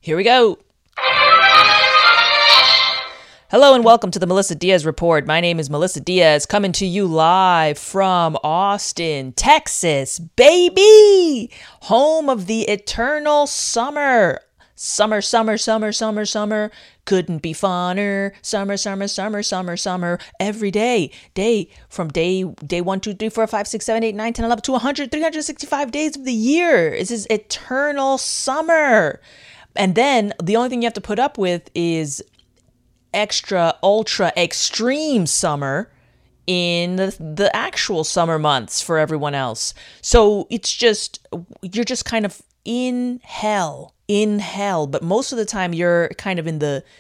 Here we go. Hello and welcome to the Melissa Diaz Report. My name is Melissa Diaz, coming to you live from Austin, Texas, baby! Home of the eternal summer. Summer. Couldn't be funner. Summer. Every day. From day 1, 2, 3, 4, 5, 6, 7, 8, 9, 10, 11 to 100, 365 days of the year. This is eternal summer. And then the only thing you have to put up with is extra, ultra, extreme summer in the actual summer months for everyone else. So it's just, you're just kind of in hell, but most of the time you're kind of in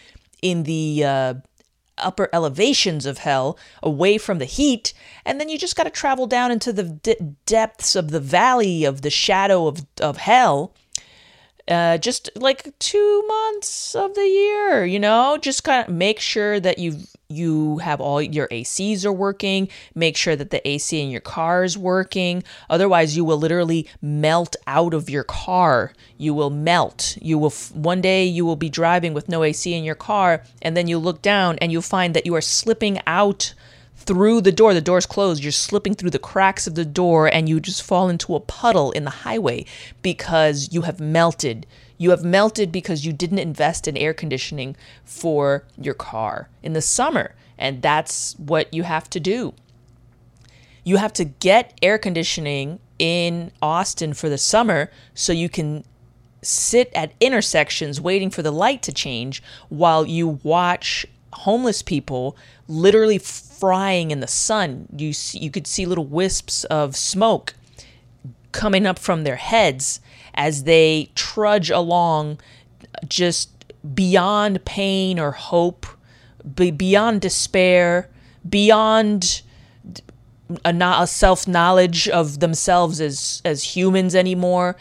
the upper elevations of hell, away from the heat, and then you just got to travel down into the depths of the valley of the shadow of hell. Just like 2 months of the year, just kind of make sure that you have all your ACs are working, make sure that the AC in your car is working. Otherwise, you will literally melt out of your car. You will melt. One day you will be driving with no AC in your car, and then you look down and you'll find that you are slipping out through the door. The door's closed. You're slipping through the cracks of the door and you just fall into a puddle in the highway because you have melted. You have melted because you didn't invest in air conditioning for your car in the summer. And that's what you have to do. You have to get air conditioning in Austin for the summer so you can sit at intersections waiting for the light to change while you watch homeless people literally frying in the sun. You could see little wisps of smoke coming up from their heads as they trudge along, just beyond pain or hope, beyond despair, beyond a self-knowledge of themselves as humans anymore.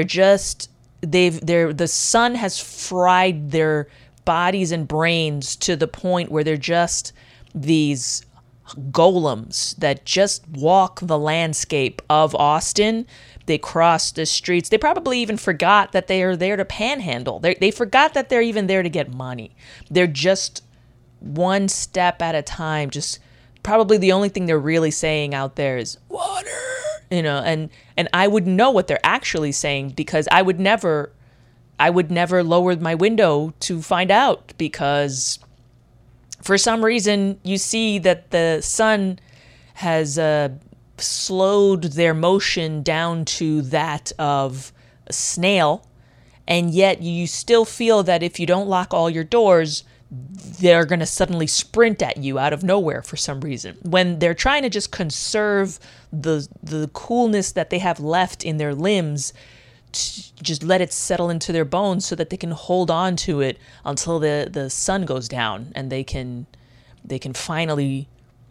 The sun has fried their bodies and brains to the point where they're just these golems that just walk the landscape of Austin. They cross the streets. They probably even forgot that they are there to panhandle. They forgot that they're even there to get money. They're just one step at a time. Just probably the only thing they're really saying out there is water, and I would know what they're actually saying because I would never lower my window to find out, because for some reason you see that the sun has slowed their motion down to that of a snail, and yet you still feel that if you don't lock all your doors, they're going to suddenly sprint at you out of nowhere for some reason, when they're trying to just conserve the coolness that they have left in their limbs, just let it settle into their bones so that they can hold on to it until the sun goes down and they can finally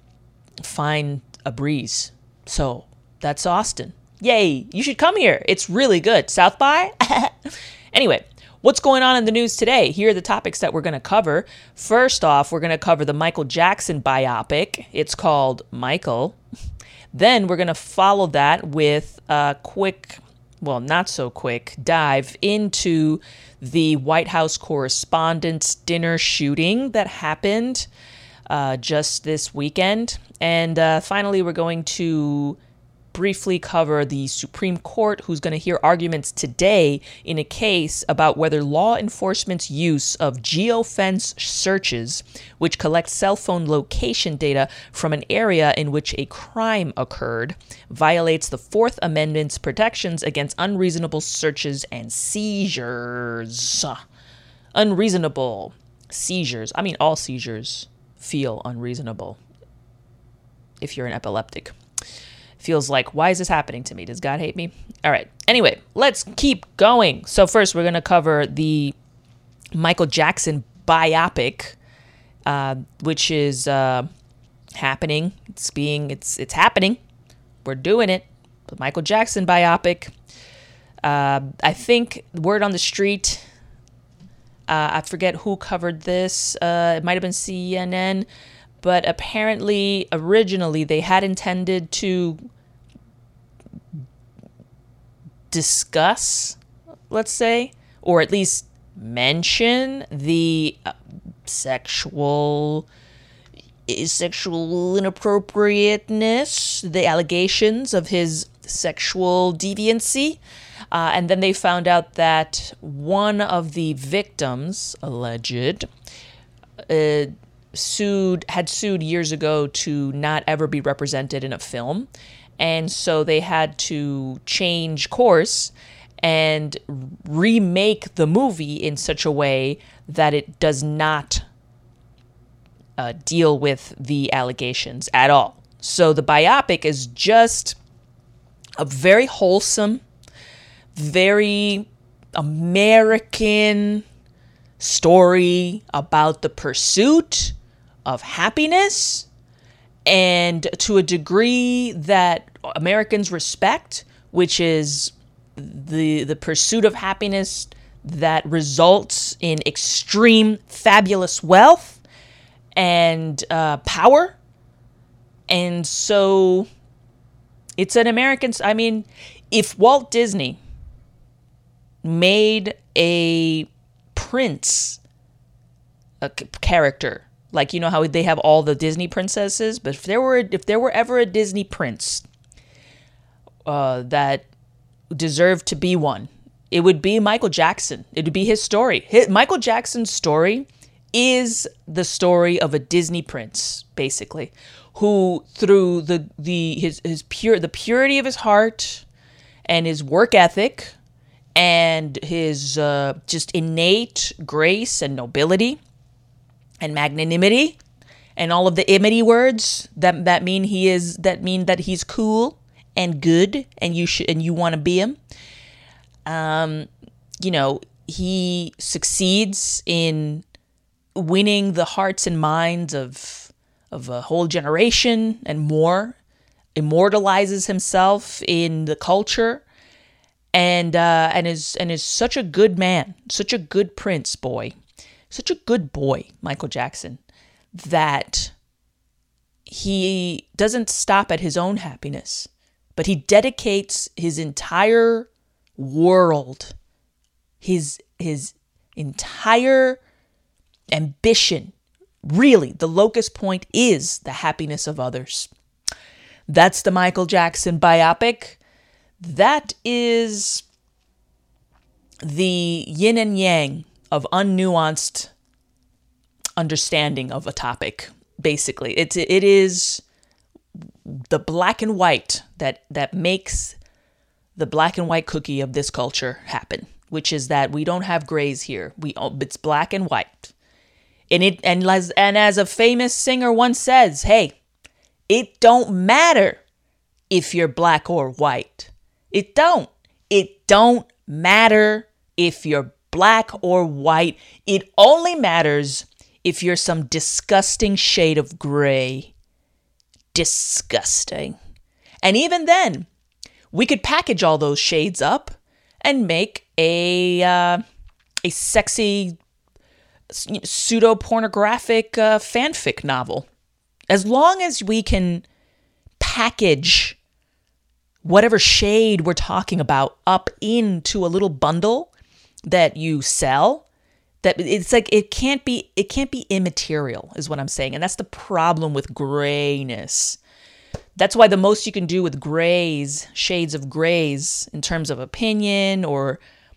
find a breeze. So that's Austin. Yay, you should come here. It's really good. South by? Anyway, what's going on in the news today? Here are the topics that we're going to cover. First off, we're going to cover the Michael Jackson biopic. It's called Michael. Then we're going to follow that with a quick, well, not so quick, dive into the White House Correspondents' Dinner shooting that happened just this weekend. And finally, we're going to briefly cover the Supreme Court, who's going to hear arguments today in a case about whether law enforcement's use of geofence searches, which collect cell phone location data from an area in which a crime occurred, violates the Fourth Amendment's protections against unreasonable searches and seizures. Unreasonable seizures. I mean, all seizures feel unreasonable if you're an epileptic. Feels like, why is this happening to me? Does God hate me? All right. Anyway, let's keep going. So first, we're going to cover the Michael Jackson biopic, which is happening. It's happening. We're doing it. The Michael Jackson biopic. I think word on the street, I forget who covered this. It might have been CNN. But apparently, originally, they had intended to discuss, let's say, or at least mention the sexual inappropriateness, the allegations of his sexual deviancy. And then they found out that one of the victims, alleged, had sued years ago to not ever be represented in a film. And so they had to change course and remake the movie in such a way that it does not deal with the allegations at all. So the biopic is just a very wholesome, very American story about the pursuit of happiness, and to a degree that Americans respect, which is the pursuit of happiness that results in extreme fabulous wealth and power. And so it's an American, I mean, if Walt Disney made a prince a character, like, you know how they have all the Disney princesses, but if there were ever a Disney prince that deserved to be one, it would be Michael Jackson. It would be his story. Michael Jackson's story is the story of a Disney prince, basically, who through the purity of his heart and his work ethic and his just innate grace and nobility and magnanimity and all of the imity words that mean that he's cool and good and you want to be him. He succeeds in winning the hearts and minds of a whole generation and more, immortalizes himself in the culture, and is such a good man, such a good prince boy, such a good boy, Michael Jackson, that he doesn't stop at his own happiness, but he dedicates his entire world, his entire ambition, really, the locus point is the happiness of others. That's the Michael Jackson biopic. That is the yin and yang of unnuanced understanding of a topic, basically. It is the black and white that makes the black and white cookie of this culture happen, which is that we don't have grays here. It's black and white. And as a famous singer once says, hey, it don't matter if you're black or white. It don't matter if you're black or white. It only matters if you're some disgusting shade of gray. Disgusting. And even then, we could package all those shades up and make a sexy pseudo-pornographic fanfic novel. As long as we can package whatever shade we're talking about up into a little bundle that you sell, that it's like it can't be immaterial, is what I'm saying. And that's the problem with grayness. That's why the most you can do with grays, shades of grays, in terms of opinion or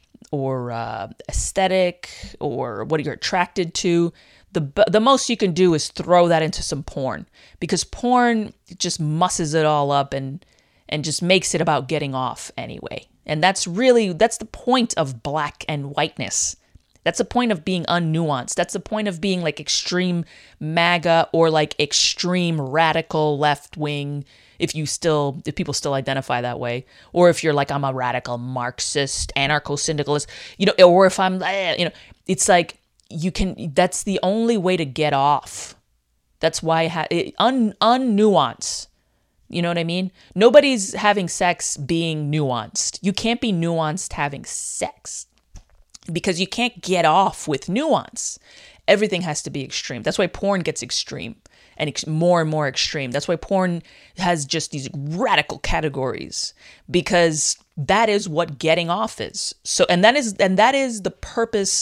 aesthetic or what you're attracted to, the most you can do is throw that into some porn, because porn just musses it all up and just makes it about getting off anyway. And that's the point of black and whiteness. That's the point of being unnuanced. That's the point of being like extreme MAGA or like extreme radical left wing, if people still identify that way, or if you're like, I'm a radical Marxist, anarcho-syndicalist, or if I'm, it's like that's the only way to get off. That's why unnuanced. You know what I mean? Nobody's having sex being nuanced. You can't be nuanced having sex, because you can't get off with nuance. Everything has to be extreme. That's why porn gets extreme and more extreme. That's why porn has just these radical categories, because that is what getting off is. So, and that is the purpose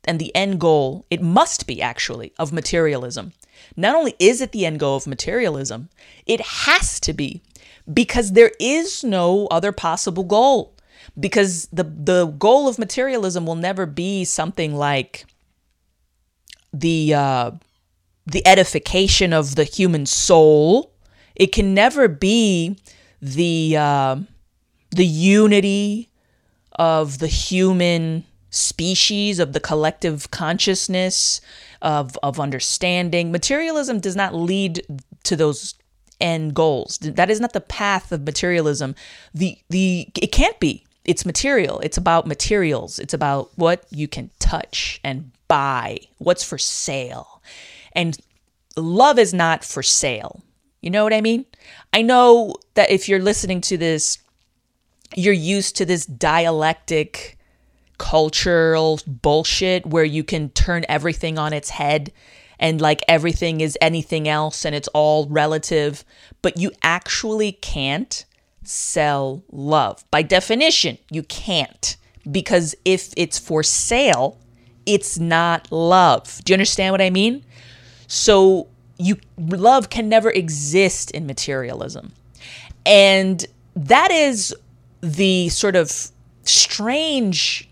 and the end goal, it must be actually, of materialism. Not only is it the end goal of materialism, it has to be, because there is no other possible goal. Because the goal of materialism will never be something like the edification of the human soul. It can never be the unity of the human species, of the collective consciousness, of understanding. Materialism does not lead to those end goals. That is not the path of materialism. It can't be. It's material. It's about materials. It's about what you can touch and buy, what's for sale. And love is not for sale. You know what I mean? I know that if you're listening to this, you're used to this dialectic cultural bullshit where you can turn everything on its head and like everything is anything else and it's all relative, but you actually can't sell love. By definition, you can't, because if it's for sale, it's not love. Do you understand what I mean? So love can never exist in materialism. And that is the sort of strange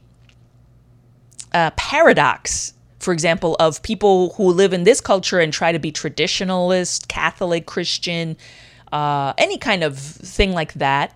paradox, for example, of people who live in this culture and try to be traditionalist, Catholic, Christian, any kind of thing like that.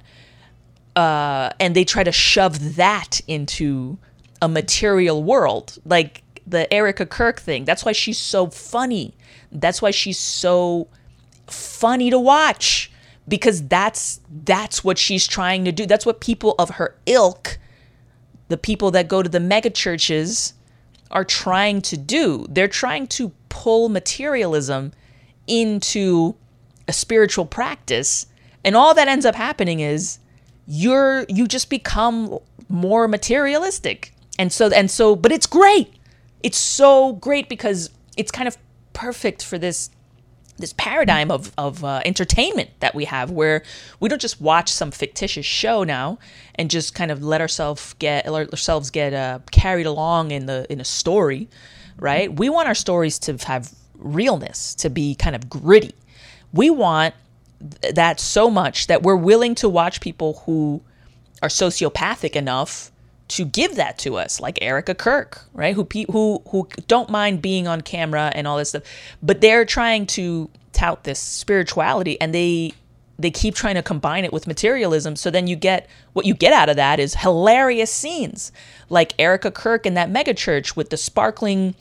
And they try to shove that into a material world, like the Erica Kirk thing. That's why she's so funny. That's why she's so funny to watch, because that's what she's trying to do. That's what people of her ilk, the people that go to the mega churches, are trying to do. They're trying to pull materialism into a spiritual practice, and all that ends up happening is you just become more materialistic. And so but it's great. It's so great because it's kind of perfect for this paradigm of entertainment that we have, where we don't just watch some fictitious show now and just kind of let ourselves get carried along in a story, right? We want our stories to have realness, to be kind of gritty. We want that so much that we're willing to watch people who are sociopathic enough to give that to us, like Erica Kirk, right? Who don't mind being on camera and all this stuff, but they're trying to tout this spirituality, and they keep trying to combine it with materialism. So then what you get out of that is hilarious scenes, like Erica Kirk in that mega church with the sparkling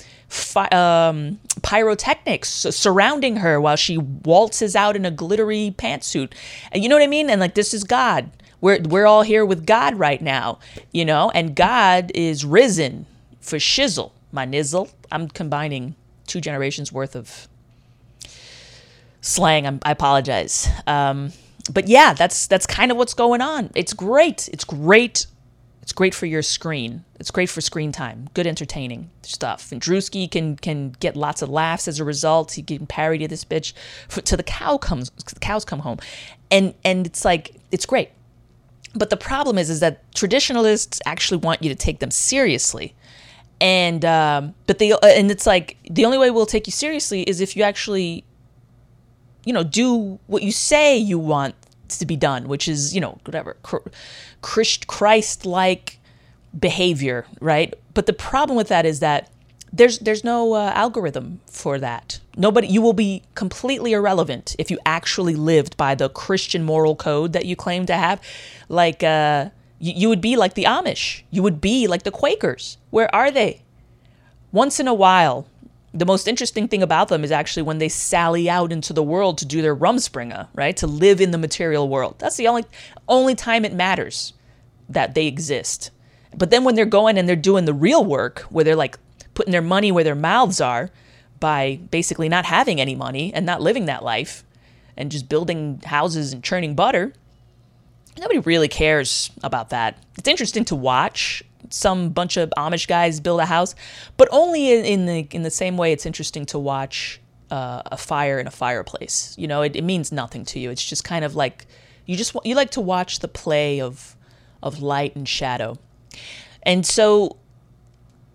pyrotechnics surrounding her while she waltzes out in a glittery pantsuit. And you know what I mean? And like, this is God. We're all here with God right now, you know, and God is risen for shizzle, my nizzle. I'm combining 2 generations worth of slang. I apologize. But yeah, that's kind of what's going on. It's great. It's great. It's great for your screen. It's great for screen time. Good entertaining stuff. And Drewski can get lots of laughs as a result. He can parody this bitch till the cows come home. And it's like, it's great. But the problem is that traditionalists actually want you to take them seriously. And it's like, the only way we'll take you seriously is if you actually, do what you say you want to be done, which is, whatever, Christ-like behavior, right? But the problem with that is that there's no algorithm for that. You will be completely irrelevant if you actually lived by the Christian moral code that you claim to have. Like, you would be like the Amish. You would be like the Quakers. Where are they? Once in a while, the most interesting thing about them is actually when they sally out into the world to do their Rumspringa, right? To live in the material world. That's the only time it matters that they exist. But then when they're going and they're doing the real work, where they're like putting their money where their mouths are by basically not having any money and not living that life and just building houses and churning butter, nobody really cares about that. It's interesting to watch some bunch of Amish guys build a house, but only in the same way it's interesting to watch a fire in a fireplace. It means nothing to you. It's just kind of like you like to watch the play of light and shadow. And so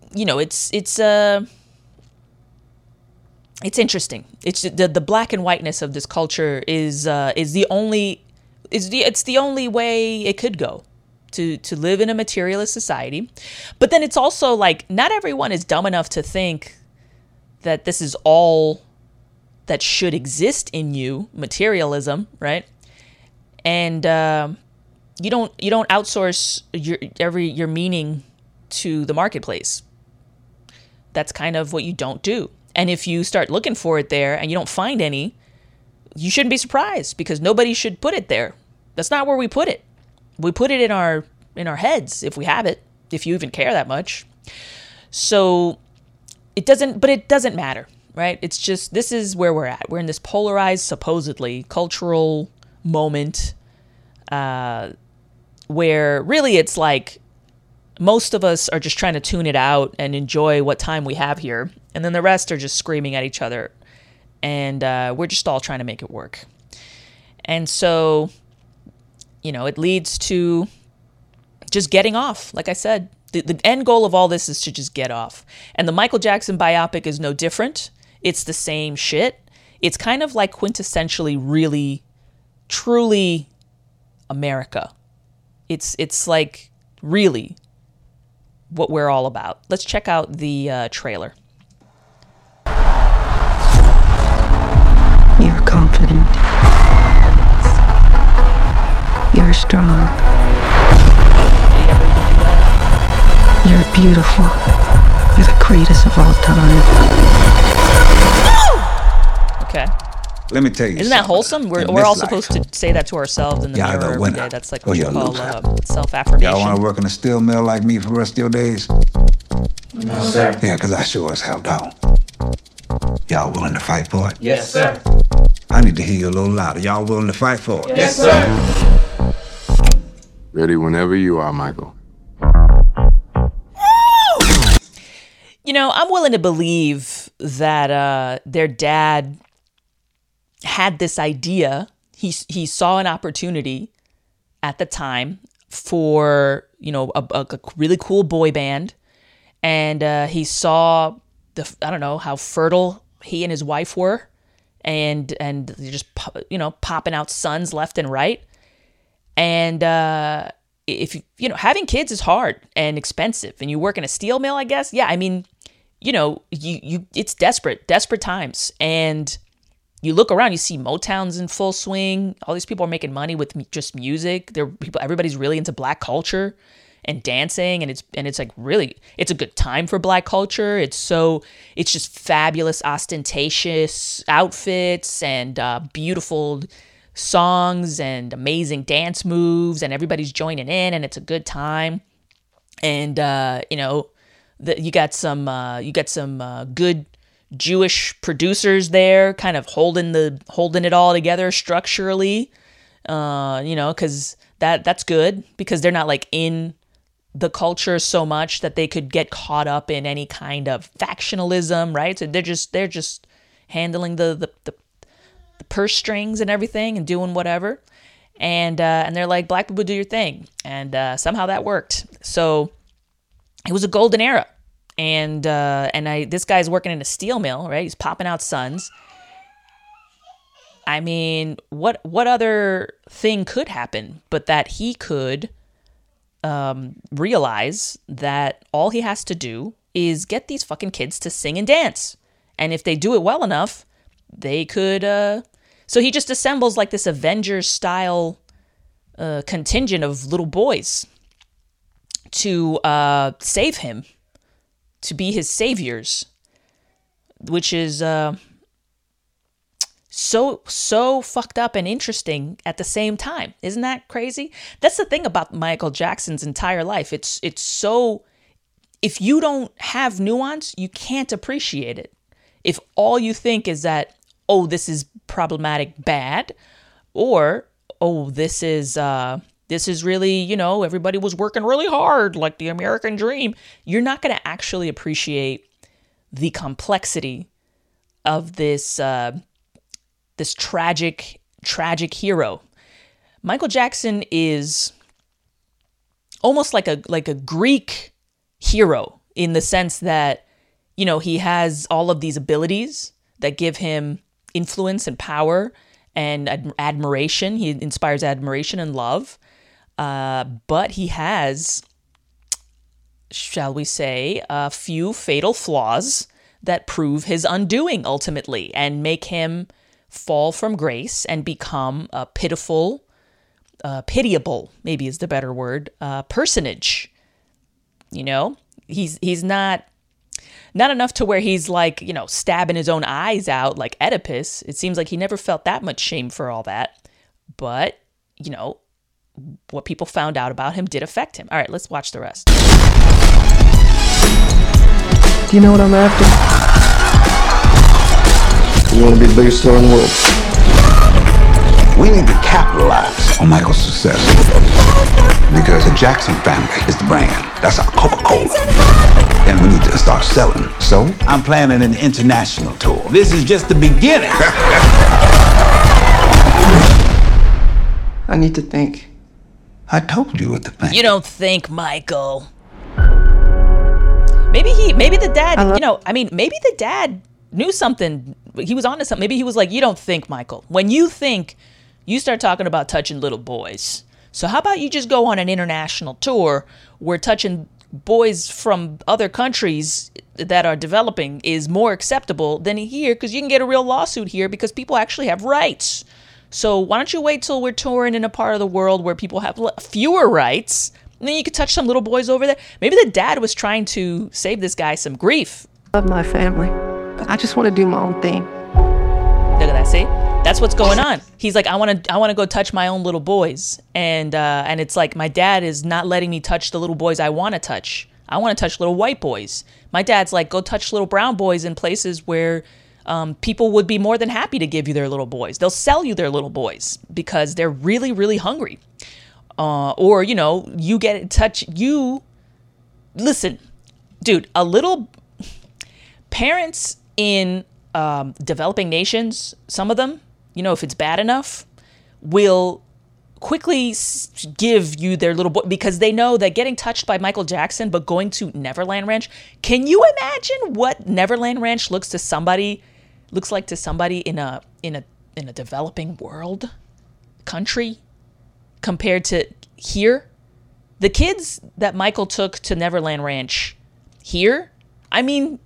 it's interesting. It's the black and whiteness of this culture is the only way it could go to live in a materialist society. But then it's also like not everyone is dumb enough to think that this is all that should exist in you, materialism, right? And you don't outsource your meaning to the marketplace. That's kind of what you don't do. And if you start looking for it there and you don't find any, you shouldn't be surprised, because nobody should put it there. That's not where we put it. We put it in our heads, if we have it, if you even care that much. So it doesn't matter, right? It's just, this is where we're at. We're in this polarized, supposedly cultural moment where really it's like most of us are just trying to tune it out and enjoy what time we have here. And then the rest are just screaming at each other. And we're just all trying to make it work. And so, it leads to just getting off. Like I said, the end goal of all this is to just get off. And the Michael Jackson biopic is no different. It's the same shit. It's kind of like quintessentially really, truly America. It's like really what we're all about. Let's check out the trailer. You're confident. You're strong. You're beautiful. You're the greatest of all time. Okay. Let me tell you. Isn't that wholesome? We're all supposed to say that to ourselves in the Y'all mirror know every when day. That's like what you call Y'all self-affirmation. want to work in a steel mill like me for the rest of your days? No, sir. Yeah, because I sure as hell don't. Y'all willing to fight for it? Yes, sir. I need to hear you a little louder. Y'all willing to fight for it? Yes, sir. Ready whenever you are, Michael. I'm willing to believe that their dad had this idea. He saw an opportunity at the time for, a really cool boy band. And he saw how fertile he and his wife were. And just, popping out sons left and right. And if having kids is hard and expensive, and you work in a steel mill, I guess. Yeah, I mean, it's desperate times. And you look around, you see Motown's in full swing. All these people are making money with just music. Everybody's really into black culture and dancing, and it's like really, it's a good time for black culture. It's just fabulous, ostentatious outfits and beautiful songs and amazing dance moves, and everybody's joining in, and it's a good time. And you got some good Jewish producers there, kind of holding it all together structurally. Because that's good, because they're not like in the culture so much that they could get caught up in any kind of factionalism, right? So they're just handling the purse strings and everything and doing whatever. And they're like, black people, do your thing. And somehow that worked. So it was a golden era. And this guy's working in a steel mill, right? He's popping out sons. I mean, what other thing could happen but that he could realize that all he has to do is get these fucking kids to sing and dance. And if they do it well enough, they could... So he just assembles like this Avengers-style contingent of little boys to save him, to be his saviors, which is so fucked up and interesting at the same time. Isn't that crazy? That's the thing about Michael Jackson's entire life. It's so, if you don't have nuance, you can't appreciate it. If all you think is that, oh, this is problematic bad, or, oh, this is really, everybody was working really hard, like the American dream, you're not going to actually appreciate the complexity of this this tragic hero. Michael Jackson is almost like a Greek hero in the sense that, you know, he has all of these abilities that give him influence and power and admiration. He inspires admiration and love. But he has, shall we say, a few fatal flaws that prove his undoing ultimately and make him fall from grace and become a pitiable, maybe is the better word, personage. You know, he's not enough to where he's like, you know, stabbing his own eyes out like Oedipus. It seems like he never felt that much shame for all that. But, you know, what people found out about him did affect him. All right, let's watch the rest. Do you know what I'm after? You want to be the biggest star in the world? We need to capitalize on Michael's success. Because the Jackson family is the brand. That's our Coca-Cola. And we need to start selling. So I'm planning an international tour. This is just the beginning. I need to think. I told you what to think. You don't think, Michael. Maybe the dad, maybe the dad knew something. He was onto something. Maybe he was like, you don't think, Michael. When you think, you start talking about touching little boys. So how about you just go on an international tour where touching boys from other countries that are developing is more acceptable than here, because you can get a real lawsuit here because people actually have rights. So why don't you wait till we're touring in a part of the world where people have fewer rights, and then you could touch some little boys over there. Maybe the dad was trying to save this guy some grief. I love my family, but I just want to do my own thing. Look at that, see? That's what's going on. He's like, I want to go touch my own little boys, and it's like my dad is not letting me touch the little boys I want to touch. I want to touch little white boys. My dad's like, go touch little brown boys in places where people would be more than happy to give you their little boys. They'll sell you their little boys because they're really, really hungry. Or, you know, you get in touch. Listen, dude, parents in developing nations, some of them, you know, if it's bad enough, will quickly give you their little boy because they know that getting touched by Michael Jackson, but going to Neverland Ranch. Can you imagine what Neverland Ranch looks like to somebody in a developing world country compared to here? The kids that Michael took to Neverland Ranch here, I mean,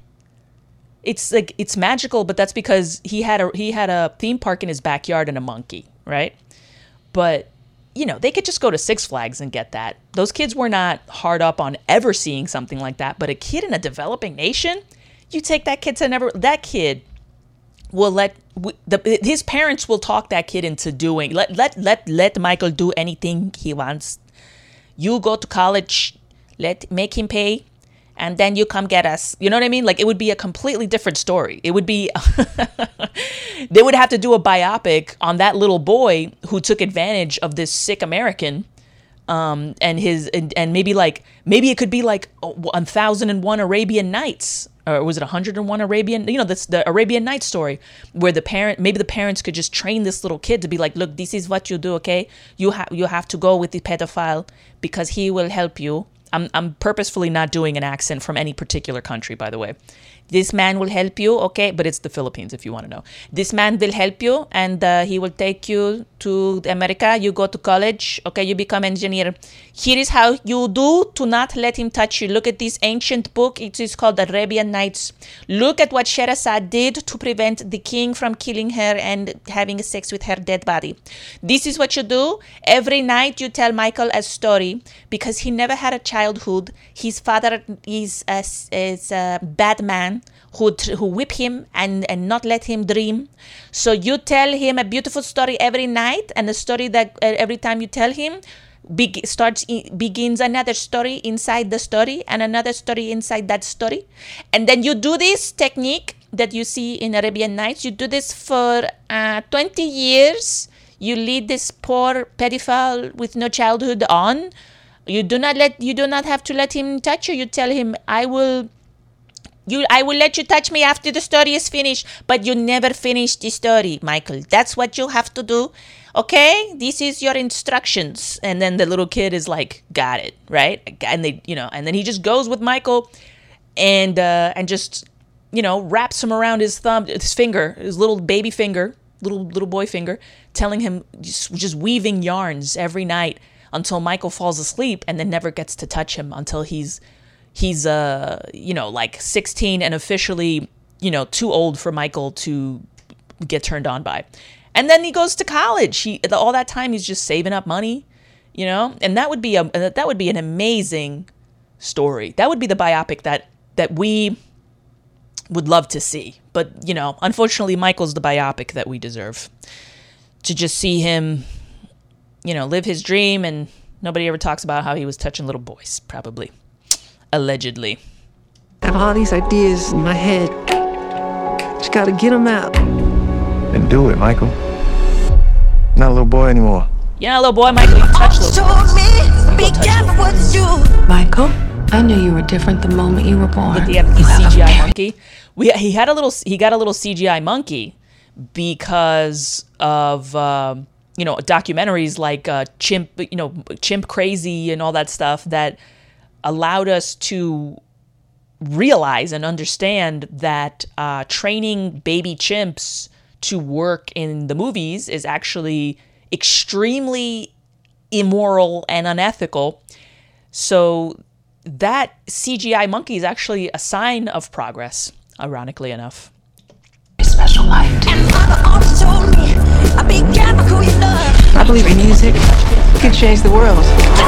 it's like, it's magical, but that's because he had a theme park in his backyard and a monkey, right? But, you know, they could just go to Six Flags and get that. Those kids were not hard up on ever seeing something like that. But a kid in a developing nation, you take that kid to that kid will his parents will talk that kid into doing, let Michael do anything he wants. You go to college, make him pay, and then you come get us. You know what I mean? Like, it would be a completely different story. It would be, they would have to do a biopic on that little boy who took advantage of this sick American, and maybe it could be like 1001 Arabian Nights, or was it 101 Arabian? You know, that's the Arabian Nights story where the parents could just train this little kid to be like, look, this is what you do, okay? You have to go with the pedophile because he will help you. I'm purposefully not doing an accent from any particular country, by the way. This man will help you, okay? But it's the Philippines, if you want to know. This man will help you, and he will take you to America. You go to college, okay? You become engineer. Here is how you do to not let him touch you. Look at this ancient book. It is called the Arabian Nights. Look at what Sherazad did to prevent the king from killing her and having sex with her dead body. This is what you do. Every night you tell Michael a story because he never had a childhood. His father is a bad man who whip him and not let him dream. So you tell him a beautiful story every night, and a story that every time you tell him begins another story inside the story and another story inside that story. And then you do this technique that you see in Arabian Nights. You do this for 20 years. You lead this poor pedophile with no childhood on. You do not have to let him touch you. You tell him, I will let you touch me after the story is finished, but you never finish the story, Michael. That's what you have to do. okay, this is your instructions. And then the little kid is like, got it, right? And they, and then he just goes with Michael and just, wraps him around his thumb, his finger, his little baby finger, little boy finger, telling him, just weaving yarns every night until Michael falls asleep, and then never gets to touch him until he's 16 and officially, too old for Michael to get turned on by. And then he goes to college. All that time he's just saving up money, and that would be an amazing story. That would be the biopic that we would love to see. But, unfortunately, Michael's the biopic that we deserve. To just see him, live his dream, and nobody ever talks about how he was touching little boys, probably. Allegedly. I have all these ideas in my head. Just gotta get them out. And do it, Michael. Not a little boy anymore. Yeah, little boy, Michael, you touch little boys. Michael, I knew you were different the moment you were born. Look, he had the CGI monkey. He got a little CGI monkey because of documentaries like Chimp Crazy and all that stuff that allowed us to realize and understand that training baby chimps to work in the movies is actually extremely immoral and unethical. So that CGI monkey is actually a sign of progress, ironically enough. Special life. I believe in music. It can change the world.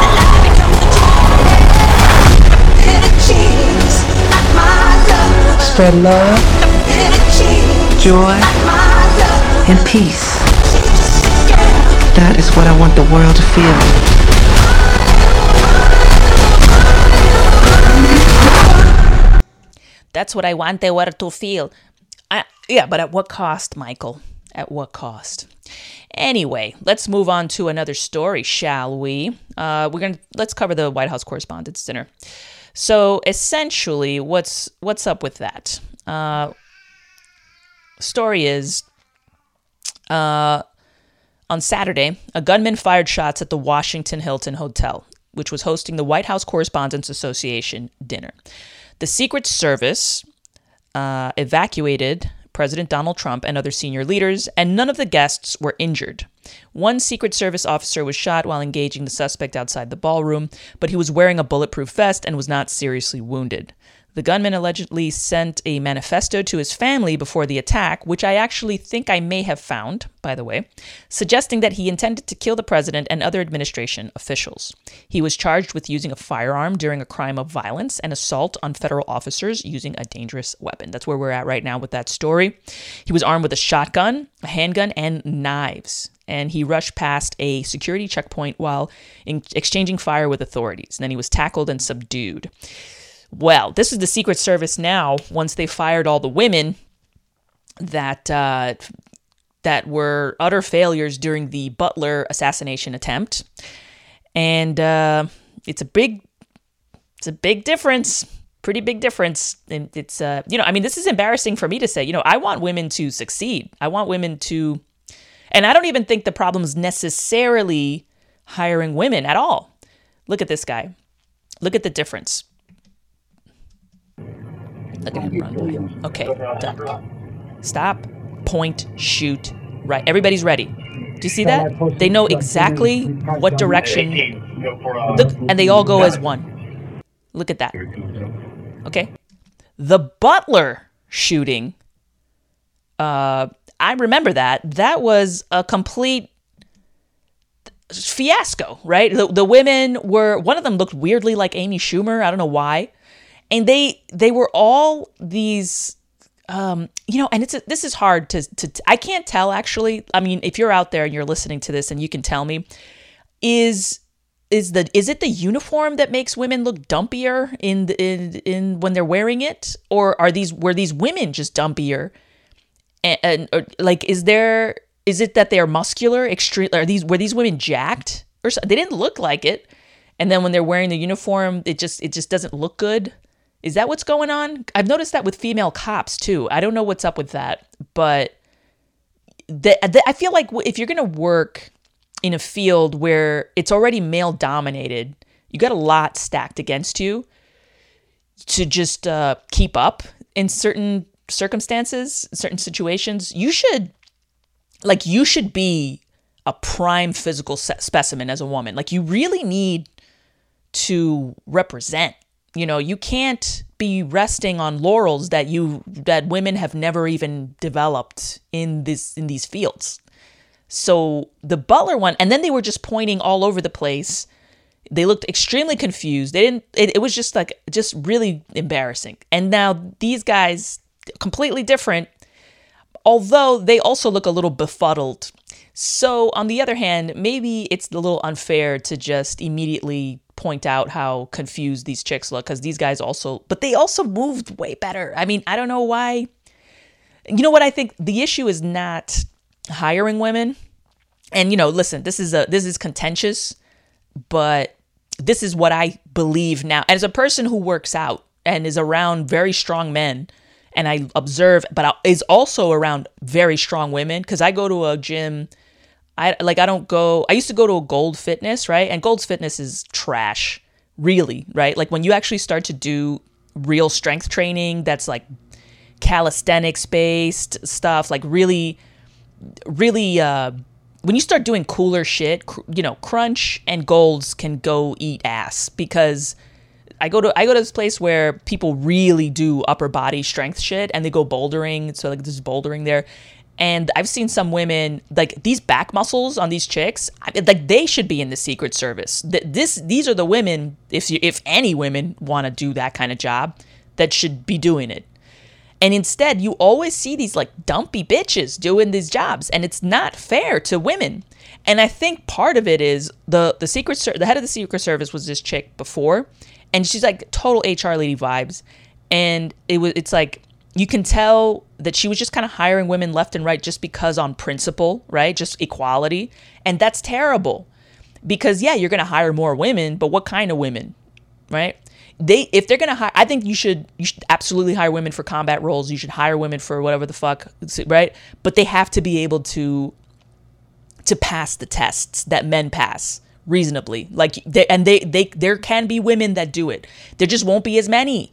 Spread love, joy, and peace. That is what I want the world to feel. That's what I want the world to feel. Yeah, but at what cost, Michael? At what cost? Anyway, let's move on to another story, shall we? Let's cover the White House Correspondents' Dinner. So essentially, what's up with that? Story is, on Saturday, a gunman fired shots at the Washington Hilton Hotel, which was hosting the White House Correspondents Association dinner. The Secret Service evacuated President Donald Trump and other senior leaders, and none of the guests were injured. One Secret Service officer was shot while engaging the suspect outside the ballroom, but he was wearing a bulletproof vest and was not seriously wounded. The gunman allegedly sent a manifesto to his family before the attack, which I actually think I may have found, by the way, suggesting that he intended to kill the president and other administration officials. He was charged with using a firearm during a crime of violence and assault on federal officers using a dangerous weapon. That's where we're at right now with that story. He was armed with a shotgun, a handgun, and knives, and he rushed past a security checkpoint while exchanging fire with authorities. And then he was tackled and subdued. Well, this is the Secret Service now, once they fired all the women that were utter failures during the Butler assassination attempt. And it's a big difference, pretty big difference. And it's, this is embarrassing for me to say. I want women to succeed. I want women to, and I don't even think the problem is necessarily hiring women at all. Look at this guy. Look at the difference. Look at him run. Okay, done. Stop, point, shoot, right. Everybody's ready. Do you see that? They know exactly what direction. Look, and they all go as one. Look at that. Okay. The Butler shooting, I remember that. That was a complete fiasco, right? The women were, one of them looked weirdly like Amy Schumer. I don't know why. And they were all these, and this is hard to I can't tell actually. I mean, if you're out there and you're listening to this and you can tell me, is it the uniform that makes women look dumpier in when they're wearing it, or were these women just dumpier? And like, is it that they're muscular, extreme? Were these women jacked or something? They didn't look like it. And then when they're wearing the uniform, it just doesn't look good. Is that what's going on? I've noticed that with female cops too. I don't know what's up with that, but I feel like if you're going to work in a field where it's already male dominated, you got a lot stacked against you to just keep up in certain circumstances, certain situations. You should be a prime physical specimen as a woman. Like, you really need to represent. You know, you can't be resting on laurels that women have never even developed in these fields. So the Butler one, and then they were just pointing all over the place. They looked extremely confused. It was just really embarrassing. And now these guys, completely different, although they also look a little befuddled. So on the other hand, maybe it's a little unfair to just immediately point out how confused these chicks look, because these guys but they also moved way better. I mean, I don't know why. You know what? I think the issue is not hiring women. And, you know, listen, this is contentious, but this is what I believe now. As a person who works out and is around very strong men, and I observe, but is also around very strong women, because I go to a gym. I used to go to a Gold Fitness, right? And Gold's Fitness is trash, really, right? Like, when you actually start to do real strength training, that's like calisthenics based stuff, like really, when you start doing cooler shit, you know, Crunch and Golds can go eat ass, because I go to this place where people really do upper body strength shit, and they go bouldering. So like, there's bouldering there. And I've seen some women, like, these back muscles on these chicks, like, they should be in the Secret Service. These are the women, if any women want to do that kind of job, that should be doing it. And instead, you always see these, like, dumpy bitches doing these jobs, and it's not fair to women. And I think part of it is the head of the Secret Service was this chick before, and she's like total HR lady vibes, and it's like, you can tell that she was just kind of hiring women left and right just because on principle, right? Just equality. And that's terrible, because yeah, you're going to hire more women, but what kind of women, right? If they're going to hire, I think you should absolutely hire women for combat roles. You should hire women for whatever the fuck, right? But they have to be able to pass the tests that men pass reasonably. Like, there can be women that do it. There just won't be as many.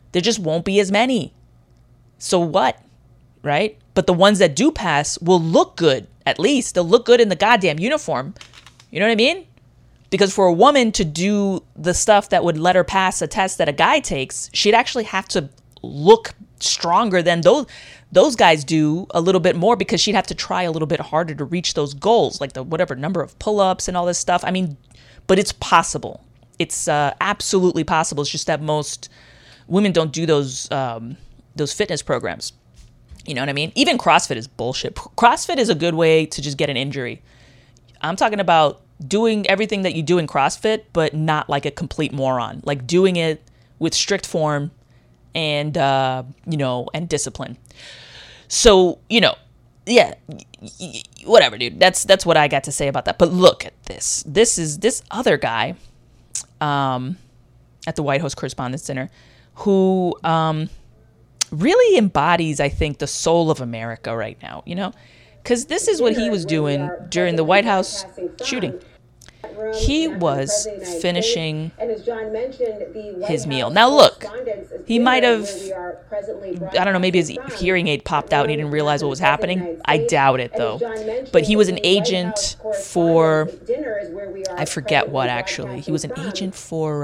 So what, right? But the ones that do pass will look good. At least they'll look good in the goddamn uniform. You know what I mean? Because for a woman to do the stuff that would let her pass a test that a guy takes, she'd actually have to look stronger than those guys do a little bit more, because she'd have to try a little bit harder to reach those goals, like the whatever number of pull-ups and all this stuff. I mean, but it's possible. It's absolutely possible. It's just that most women don't do those fitness programs. You know what I mean? Even CrossFit is bullshit. CrossFit is a good way to just get an injury. I'm talking about doing everything that you do in CrossFit, but not like a complete moron. Like, doing it with strict form and, and discipline. So, yeah, whatever, dude. That's what I got to say about that. But look at this. This is this other guy at the White House Correspondents' Dinner who really embodies, I think, the soul of America right now, because this is what he was doing during the White House shooting. He was finishing his meal. Now, look, he might have, I don't know, maybe his hearing aid popped out and he didn't realize what was happening. I doubt it, though. But he was an agent for, I forget what, actually. He was an agent for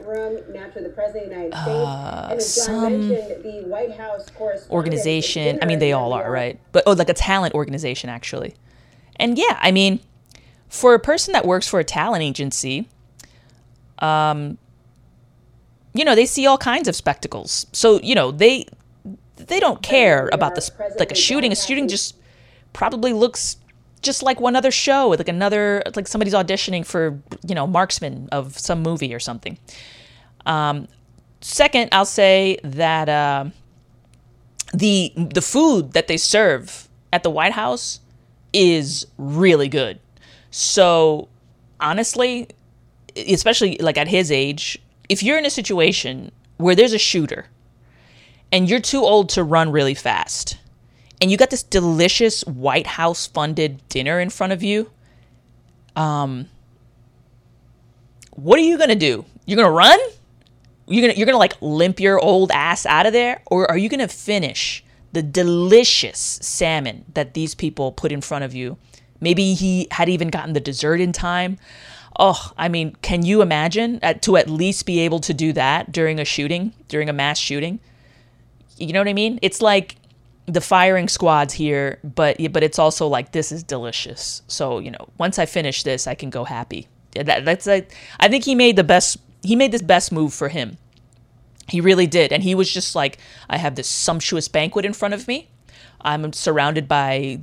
some organization. I mean, they all are, right? But, like a talent organization, actually. And yeah, I mean, for a person that works for a talent agency, they see all kinds of spectacles. So, they don't care about a shooting. A shooting just probably looks just like one other show, like somebody's auditioning for, marksman of some movie or something. Second, I'll say that the food that they serve at the White House is really good. So honestly, especially like at his age, if you're in a situation where there's a shooter and you're too old to run really fast and you got this delicious White House funded dinner in front of you, What are you gonna do? You're gonna run? You're gonna like limp your old ass out of there, or are you gonna finish the delicious salmon that these people put in front of you? Maybe he had even gotten the dessert in time. Oh, I mean, can you imagine to at least be able to do that during a mass shooting? You know what I mean? It's like the firing squad's here, but it's also like, this is delicious. So, once I finish this, I can go happy. That's like, I think he made this best move for him. He really did. And he was just like, I have this sumptuous banquet in front of me. I'm surrounded by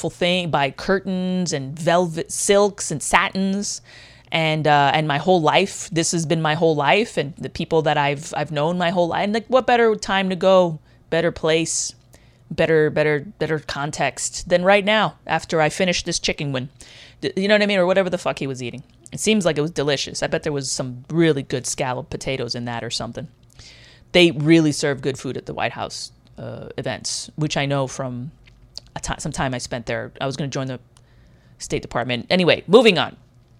by curtains and velvet silks and satins, and my whole life. This has been my whole life, and the people that I've known my whole life. And like, what better time to go, better place, better context than right now after I finish this chicken wing. You know what I mean? Or whatever the fuck he was eating. It seems like it was delicious. I bet there was some really good scalloped potatoes in that or something. They really serve good food at the White House events, which I know from some time I spent there. I was going to join the State Department. Anyway, moving on.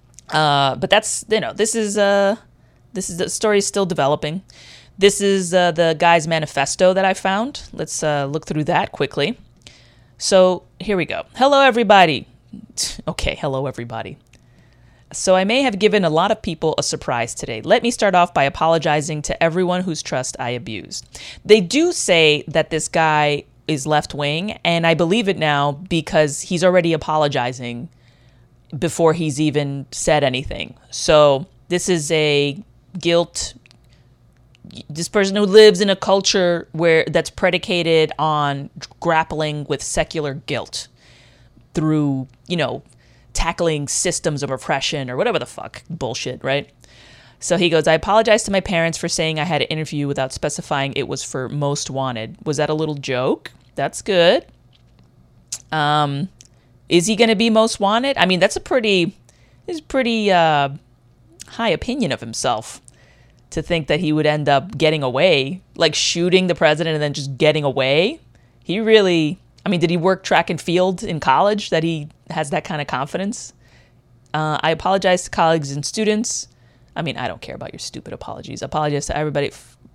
But that's, this is the story is still developing. This is the guy's manifesto that I found. Let's look through that quickly. So here we go. Hello, everybody. Okay, hello, everybody. So I may have given a lot of people a surprise today. Let me start off by apologizing to everyone whose trust I abused. They do say that this guy is left-wing, and I believe it now because he's already apologizing before he's even said anything. So this is a guilt. This person who lives in a culture that's predicated on grappling with secular guilt through, tackling systems of oppression or whatever the fuck bullshit, right? So he goes, I apologize to my parents for saying I had an interview without specifying it was for Most Wanted. Was that a little joke? That's good. Is he going to be Most Wanted? I mean, that's a pretty high opinion of himself to think that he would end up getting away, like shooting the president and then just getting away. He really, did he work track and field in college that he has that kind of confidence? I apologize to colleagues and students. I don't care about your stupid apologies. I apologize to everybody.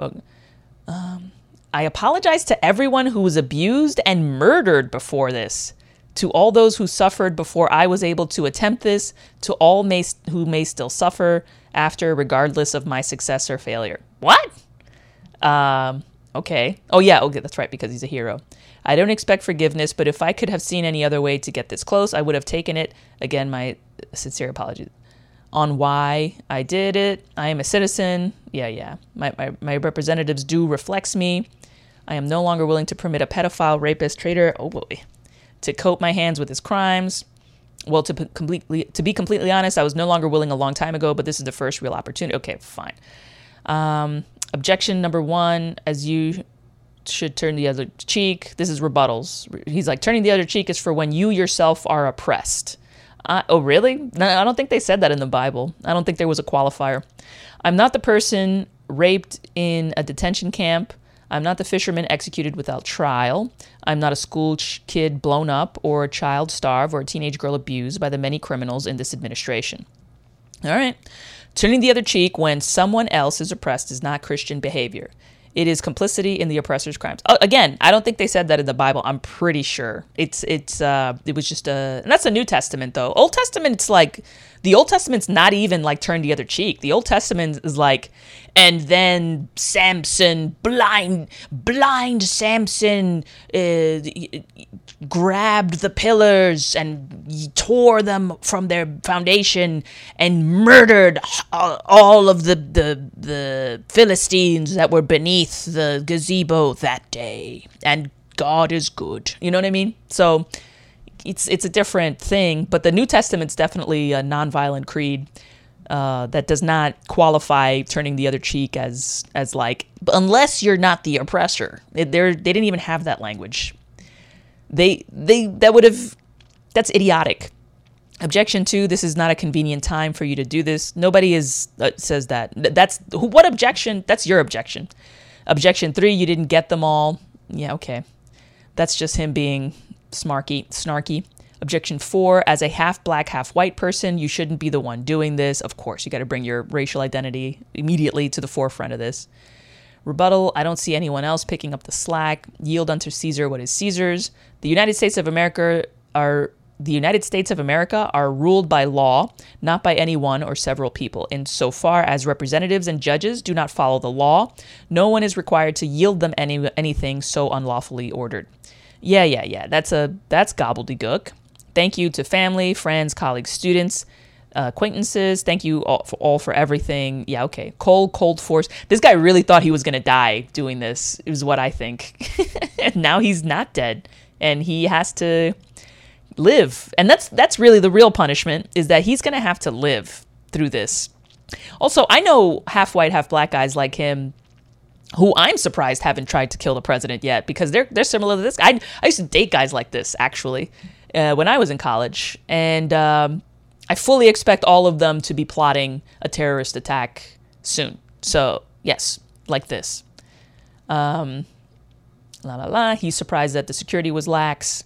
I apologize to everyone who was abused and murdered before this, to all those who suffered before I was able to attempt this, to all who may still suffer after, regardless of my success or failure. What? Okay. Oh, yeah. Okay, that's right, because he's a hero. I don't expect forgiveness, but if I could have seen any other way to get this close, I would have taken it. Again, my sincere apologies on why I did it. I am a citizen. Yeah. My representatives do reflects me. I am no longer willing to permit a pedophile, rapist, traitor, oh boy, to coat my hands with his crimes. Well, to be completely honest, I was no longer willing a long time ago, but this is the first real opportunity. Okay, fine. Objection number 1, as you should turn the other cheek. This is rebuttals. He's like, turning the other cheek is for when you yourself are oppressed. Oh, really? No, I don't think they said that in the Bible. I don't think there was a qualifier. I'm not the person raped in a detention camp. I'm not the fisherman executed without trial. I'm not a school kid blown up or a child starved or a teenage girl abused by the many criminals in this administration. All right. Turning the other cheek when someone else is oppressed is not Christian behavior. It is complicity in the oppressor's crimes. Oh, again, I don't think they said that in the Bible. I'm pretty sure it was just and that's the New Testament though. Old Testament, it's like the Old Testament's not even like turn the other cheek. The Old Testament is like, and then Samson, blind Samson, grabbed the pillars and tore them from their foundation and murdered all of the Philistines that were beneath the gazebo that day. And God is good. You know what I mean? So it's a different thing, but the New Testament's definitely a nonviolent creed that does not qualify turning the other cheek as like, unless you're not the oppressor. They didn't even have that language. That's idiotic. Objection 2, this is not a convenient time for you to do this. Nobody says that. What objection? That's your objection. Objection 3, you didn't get them all. Yeah, okay. That's just him being snarky. Objection 4, as a half black, half white person, you shouldn't be the one doing this. Of course, you got to bring your racial identity immediately to the forefront of this. Rebuttal, I don't see anyone else picking up the slack. Yield unto Caesar what is Caesar's. The United States of America are ruled by law, not by any one or several people. Insofar as representatives and judges do not follow the law, no one is required to yield them anything so unlawfully ordered. Yeah. That's gobbledygook. Thank you to family, friends, colleagues, students, acquaintances. Thank you all for everything. Yeah, okay. Cold force. This guy really thought he was going to die doing this, is what I think. And now he's not dead, and he has to live. And that's really the real punishment, is that he's going to have to live through this. Also, I know half white, half black guys like him who I'm surprised haven't tried to kill the president yet, because they're similar to this guy. I used to date guys like this, actually, when I was in college. And I fully expect all of them to be plotting a terrorist attack soon. So, yes, like this. He's surprised that the security was lax.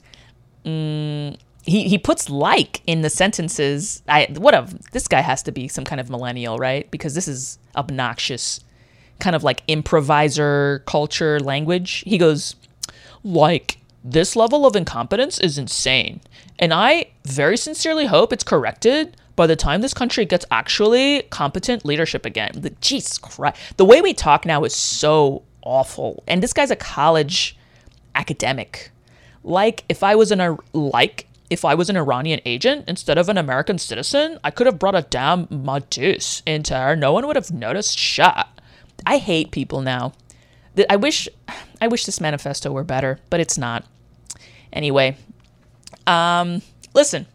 He puts like in the sentences. This guy has to be some kind of millennial, right? Because this is obnoxious, kind of like improviser culture language. He goes, like, this level of incompetence is insane, and I very sincerely hope it's corrected by the time this country gets actually competent leadership again. Jesus Christ. The way we talk now is so awful. And this guy's a college academic. If I was an Iranian agent instead of an American citizen, I could have brought a damn Madus into her. No one would have noticed shot. I hate people now. I wish this manifesto were better, but it's not. Anyway, listen,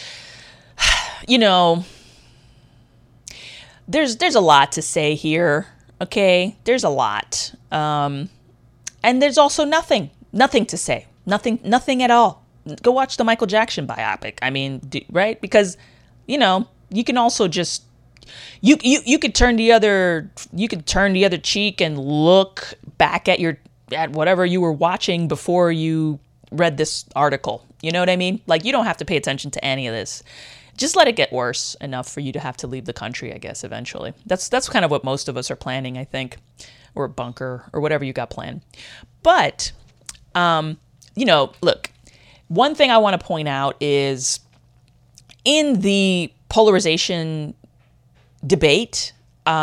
there's a lot to say here. Okay, there's a lot, and there's also nothing to say. Nothing at all. Go watch the Michael Jackson biopic. I mean, right? Because you can also just you could turn the other cheek and look back at whatever you were watching before you read this article. You know what I mean? Like, you don't have to pay attention to any of this. Just let it get worse enough for you to have to leave the country, I guess, eventually. That's kind of what most of us are planning, I think, or a bunker or whatever you got planned. But, look, one thing I want to point out is in the polarization debate,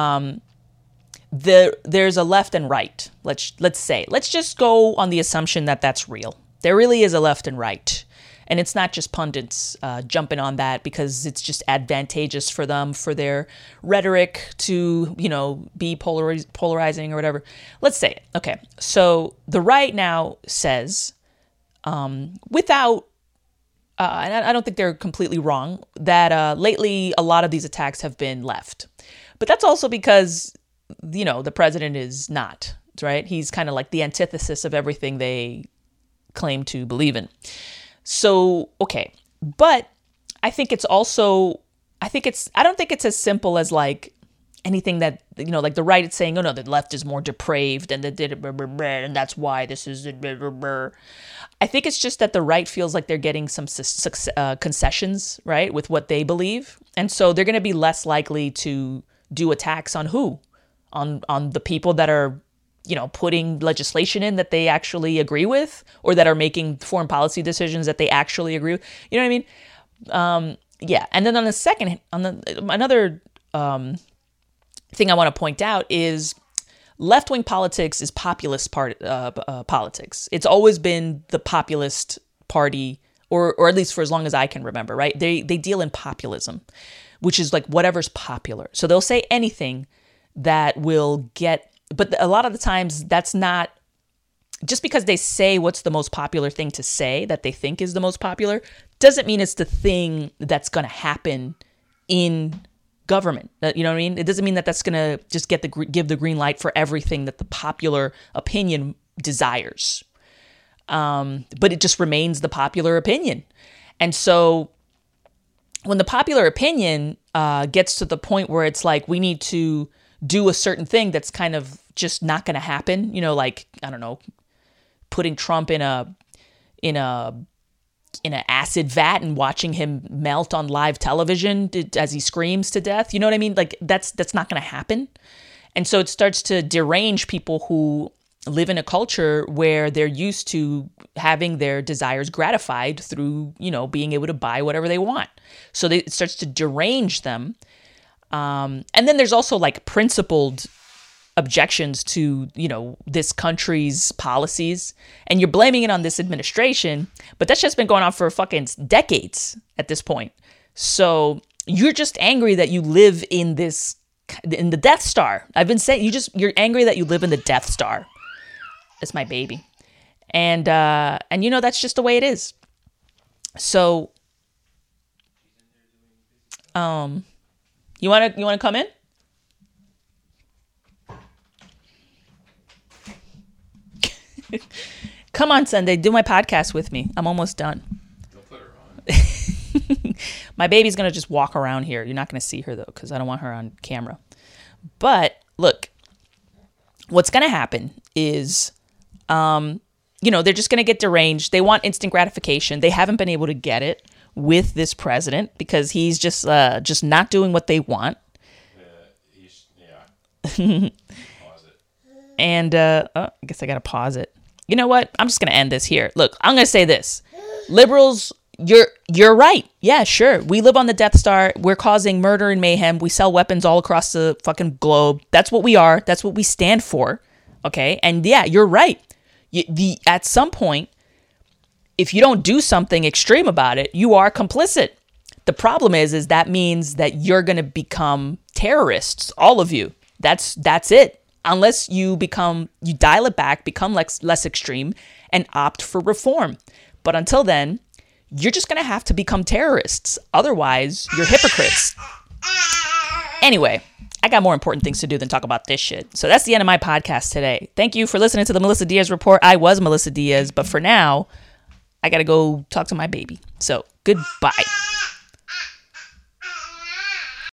there's a left and right. Let's just go on the assumption that that's real. There really is a left and right, and it's not just pundits jumping on that because it's just advantageous for them, for their rhetoric to be polarizing or whatever. Let's say it. Okay, so the right now says, without and I don't think they're completely wrong, that lately a lot of these attacks have been left. But that's also because, the president is not, right? He's kind of like the antithesis of everything they claim to believe in. So, okay. But I think it's also, I don't think it's as simple as like anything that, like the right is saying, oh no, the left is more depraved and and that's why this is. I think it's just that the right feels like they're getting some concessions, right, with what they believe. And so they're going to be less likely to do attacks on who? On the people that are, putting legislation in that they actually agree with, or that are making foreign policy decisions that they actually agree with. You know what I mean? Yeah. And then another thing I want to point out is left-wing politics is populist politics. It's always been the populist party, or at least for as long as I can remember, right? They deal in populism, which is like whatever's popular. So they'll say anything that will get, but a lot of the times that's not, just because they say what's the most popular thing to say that they think is the most popular, doesn't mean it's the thing that's going to happen in government. You know what I mean? It doesn't mean that that's going to just give the green light for everything that the popular opinion desires. But it just remains the popular opinion. And so when the popular opinion gets to the point where it's like, we need to do a certain thing that's kind of just not going to happen, like, I don't know, putting Trump in a in an acid vat and watching him melt on live television as he screams to death. You know what I mean? Like that's not going to happen. And so it starts to derange people who live in a culture where they're used to having their desires gratified through, being able to buy whatever they want. So it starts to derange them. And then there's also like principled objections to, this country's policies. And you're blaming it on this administration, but that's just been going on for fucking decades at this point. So you're just angry that you live in the Death Star. I've been saying you're angry that you live in the Death Star. It's my baby. And that's just the way it is. So, you want to come in? Come on, Sunday, do my podcast with me. I'm almost done. Don't put her on. My baby's going to just walk around here. You're not going to see her though, because I don't want her on camera. But look, what's going to happen is, they're just going to get deranged. They want instant gratification. They haven't been able to get it with this president because he's just not doing what they want. Pause it. And I guess I got to pause it. You know what? I'm just going to end this here. Look, I'm going to say this. Liberals, you're right. Yeah, sure. We live on the Death Star. We're causing murder and mayhem. We sell weapons all across the fucking globe. That's what we are. That's what we stand for. Okay? And yeah, you're right. At some point, if you don't do something extreme about it, you are complicit. The problem is that means that you're going to become terrorists, all of you. That's it. Unless you dial it back, become less extreme, and opt for reform. But until then, you're just going to have to become terrorists. Otherwise, you're hypocrites. Anyway, I got more important things to do than talk about this shit. So that's the end of my podcast today. Thank you for listening to the Melissa Diaz Report. I was Melissa Diaz, but for now, I got to go talk to my baby. So goodbye.